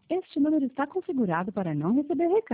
Este número está configurado para não receber recado.